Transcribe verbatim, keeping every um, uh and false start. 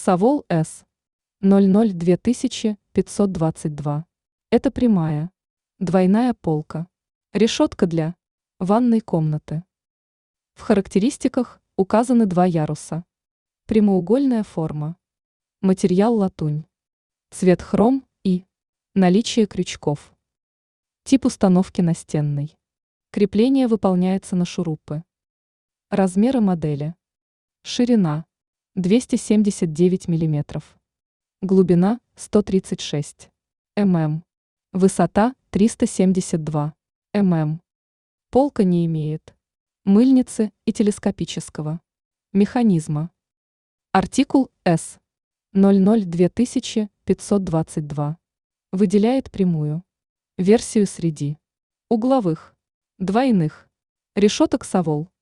Савол С ноль ноль две тысячи пятьсот двадцать два. Это прямая, двойная полка, решетка для ванной комнаты. В характеристиках указаны два яруса. Прямоугольная форма. Материал латунь. Цвет хром и наличие крючков. Тип установки настенный. Крепление выполняется на шурупы. Размеры модели. Ширина двести семьдесят девять миллиметров. Глубина сто тридцать шесть миллиметров. Высота триста семьдесят два миллиметра. Полка не имеет мыльницы и телескопического механизма. Артикул С ноль ноль две тысячи пятьсот двадцать два выделяет прямую версию среди угловых двойных решеток Савол.